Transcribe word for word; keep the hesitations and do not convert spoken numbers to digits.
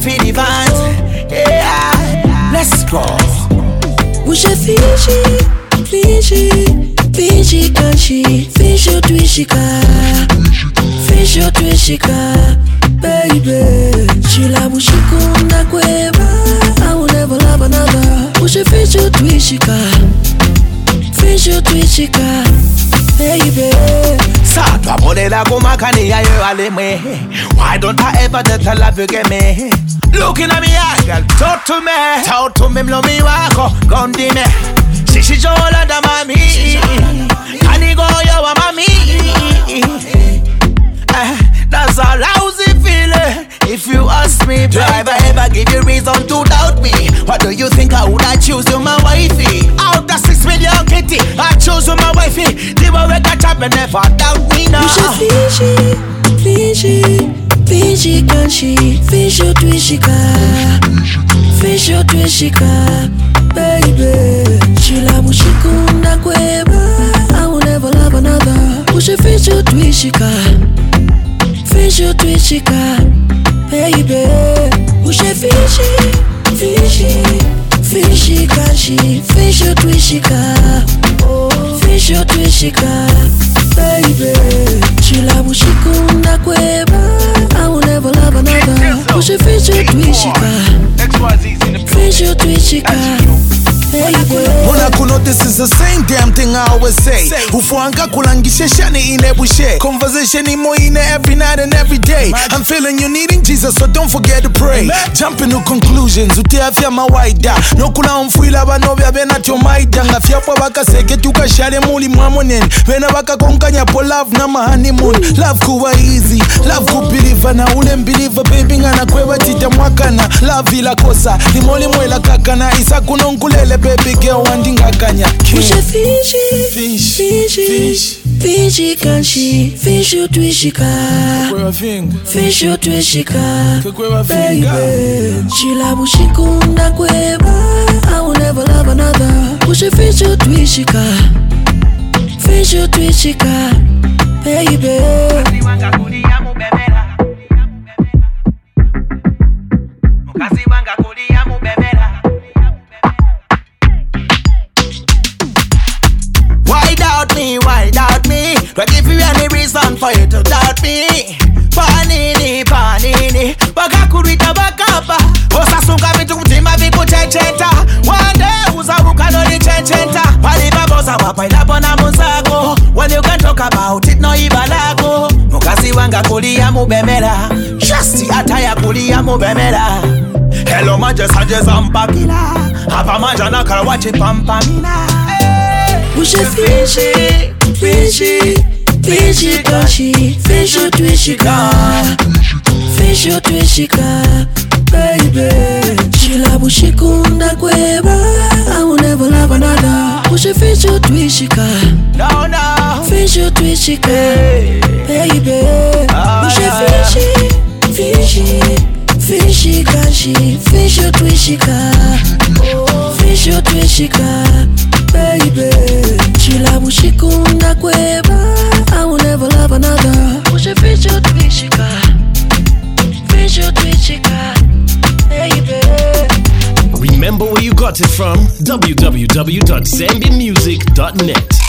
for the vans. Yeah, let's go. Ushe Fiji, Fiji, Fiji kanshi, Fiji twishika, Fiji twishika, baby. Shila mushikunda kweba, I will never love another. Ushe Fiji twishika, Fiji twishika, baby. Saka molela kumakani ya yo aleme. Why don't I ever just love you get me? Looking at me, girl, talk to me, talk to me, blow me wako, gondi me. Shishi jola da mami, kani go yo wa mami. Uh, that's a lousy feeling. If you ask me, do I ever ever give you reason to doubt me? What do you think I would I choose you my wifey? Out of six million kitty, I choose you my wifey. The way we got up and never doubt me now. You should Fiji, Fiji. Fiji kanshi, Fiji twishika, Fiji twishika, baby. Shila mushikunda kweba, I will never love another. Ushe Fiji twishika, Fiji twishika, baby. Ushe Fiji, Fiji, Fiji kanshi, Fiji twishika, Fiji twishika, baby. Shila mushikunda kweba, I will never love another. Push a feature twishika, feature twishika, baby. Mona kuno, this is the same damn thing I always say. Ufuanga kulangisha shani ine bushe. Conversation imo ine every night and every day. I'm feeling you needing Jesus, so don't forget to pray. Jump into conclusions, uteafya mawaida. No kuna umfuila banobya bena tyomaida. Ngafya pa baka seke tuka shale muli mwamonen. Bena baka konkanya po love na ma honeymoon. Love kuwa easy, love kubelieve na ule mbelieve. Baby ngana kweba tita mwakana. Love ila kosa, limoli mwela kakana. Isa kunonkulele baby girl wandinga kanya. Ushe Fiji, Fiji, Fiji kanshi, Fiji twishika, Fiji twishika, baby. Shila mushikunda kweba, I will never love another. Ushe Fiji twishika, Fiji twishika, baby. Why doubt me? But if you any reason for you to doubt me, panini, panini, bakakurita bakapa, osasunga vitu kutima viku checheta. One day uzabuka no li checheta. Paliba bosa wapa ilapo na muzako. When you can talk about it no ibalago. Mukasi wanga kulia mubemela, Shasti ataya kulia mubemela. Hello manje sanje zampakila, hapa manja nakala wachi pampamina. Ushe Fiji, Fiji, Fiji kanshi, Fiji twishika, Fiji twishika, baby. Shila mushikunda kweba, I will never love another. Ushe Fiji twishika, no no, Fiji twishika, baby. Ushe Fiji, Fiji, Fiji kanshi, Fiji twishika, Fiji twishika, baby. Shila mushikunda kweba, I will never love another. Ushe Fiji twishika, Fiji twishika, baby. Remember where you got it from? w w w dot zambia music dot net.